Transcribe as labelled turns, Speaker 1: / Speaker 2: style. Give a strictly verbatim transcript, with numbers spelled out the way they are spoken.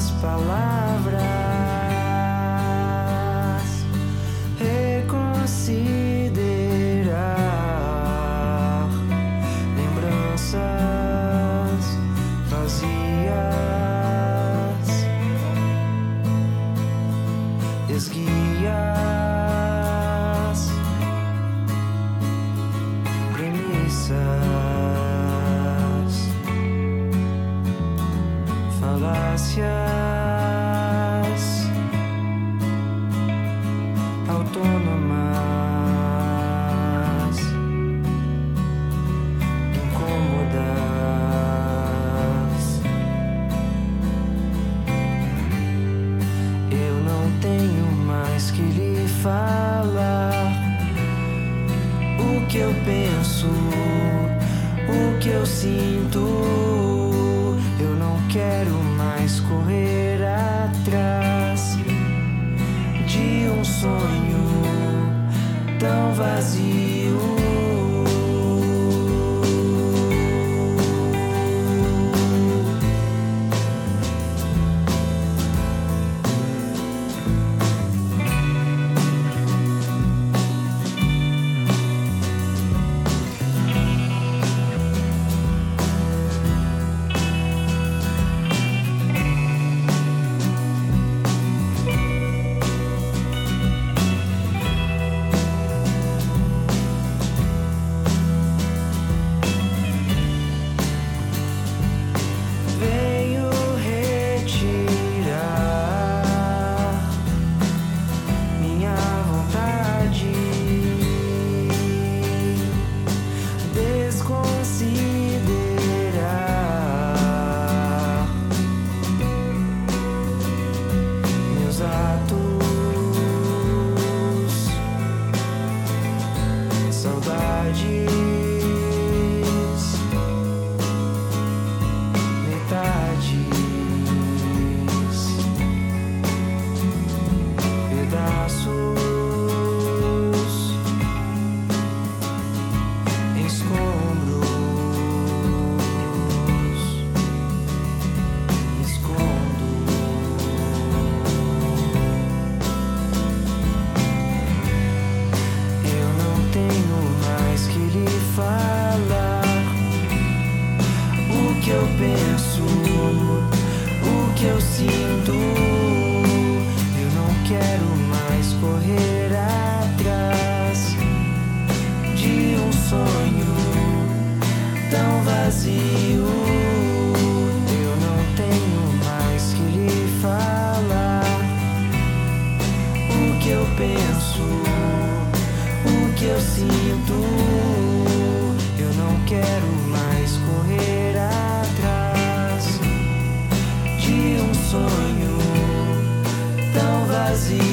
Speaker 1: minhas palavras, reconsiderar lembranças vazias, esguias, premissas, falácias, autônomas, incômodas. Eu não tenho mais que lhe falar o que eu penso, o que eu sinto. Eu não quero mais correr atrás de um sonho tão vazio. O que eu penso, o que eu sinto. Eu não quero mais correr atrás de um sonho tão vazio. Eu não tenho mais que lhe falar o que eu penso, o que eu sinto. Eu não quero mais correr atrás de um sonho tão vazio.